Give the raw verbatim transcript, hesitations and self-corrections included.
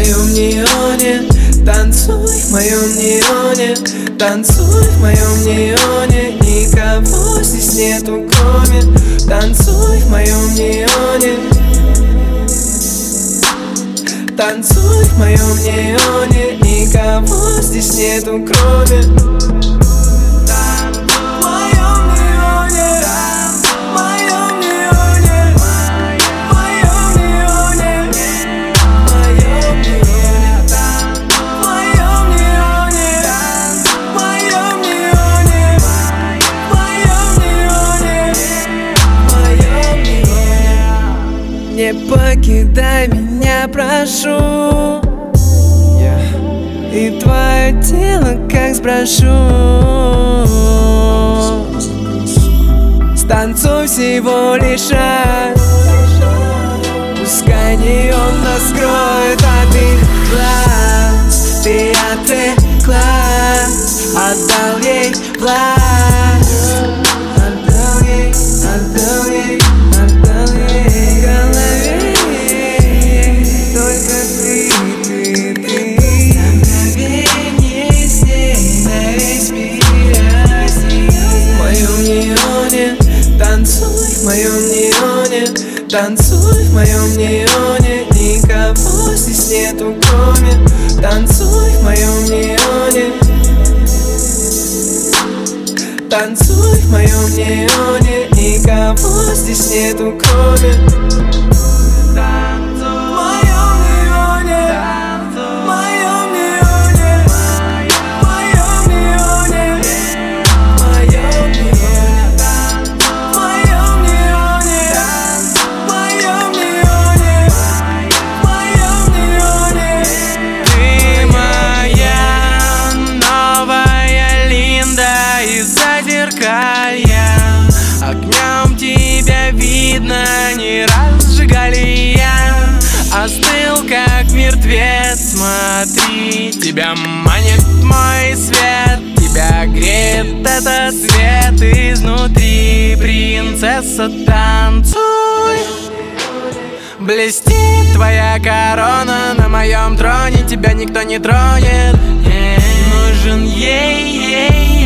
моем неоне, танцуй в моем неоне, танцуй в моем неоне. Никого здесь нету кроме. Танцуй в моем неоне, танцуй в моем неоне. Никого здесь нету кроме. Не покидай меня, прошу, yeah. И твое тело как сброшу. Станцуй всего лишь раз, пускай неон нас скроет от их глаз. Ты отвлеклась, отдал ей власть, отдал ей, отдал ей, отдал ей. Танцуй в моем неоне, танцуй в моем неоне. Никого здесь нету кроме. Танцуй в моем неоне, танцуй в моем неоне. Никого здесь нету кроме. Огнем тебя видно, не разжигали я. Остыл как мертвец, смотри. Тебя манит мой свет, тебя греет этот свет изнутри. Принцесса, танцуй. Блестит твоя корона на моем троне, тебя никто не тронет. Нужен ей, ей,